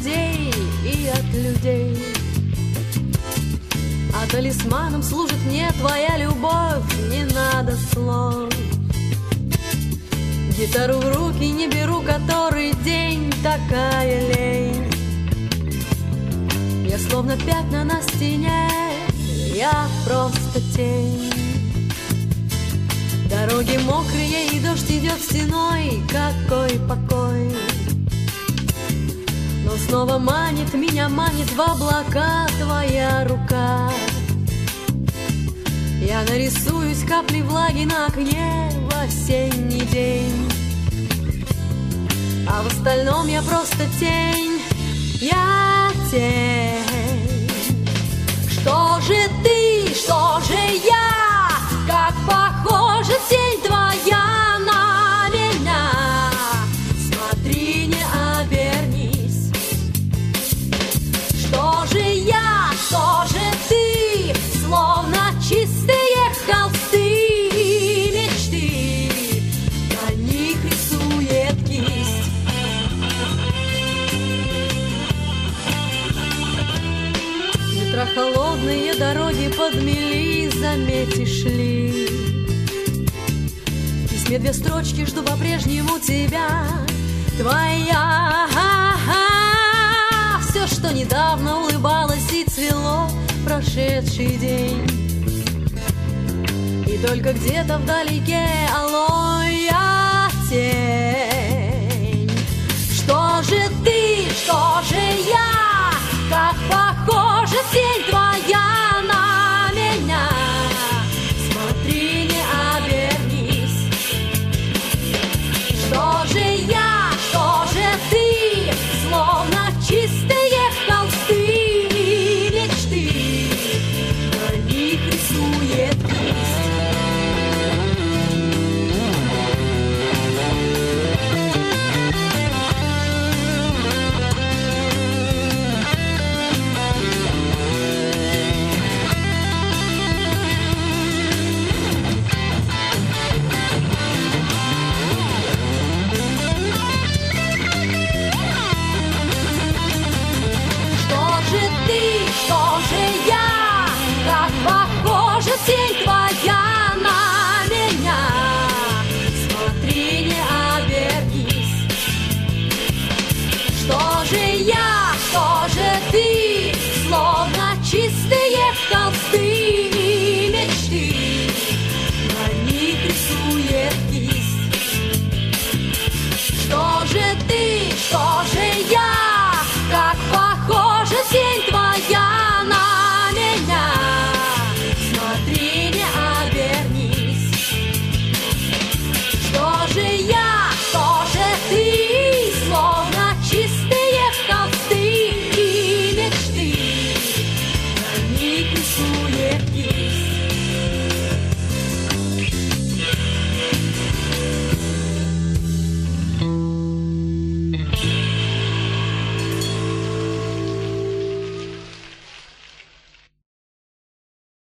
людей и от людей. А талисманом служит мне твоя любовь, не надо слов. Гитару в руки не беру который день, такая лень. Я словно пятна на стене, я просто тень. Дороги мокрые и дождь идет стеной, какой покой. Но снова манит, меня манит в облака твоя рука. Я нарисуюсь капли влаги на окне в осенний день. А в остальном я просто тень, я тень. Что же ты, что же я, как похожа тень твоя на меня. Смотри, не обернись. Что же я, что же ты, словно чистые холсты мечты, на них рисует кисть. Ветра холодные, дороги подмели, заметишь ли. В письме 2 строчки, жду по-прежнему тебя, твоя. Все, что недавно улыбалось и цвело, прошедший день. И только где-то вдалеке алло.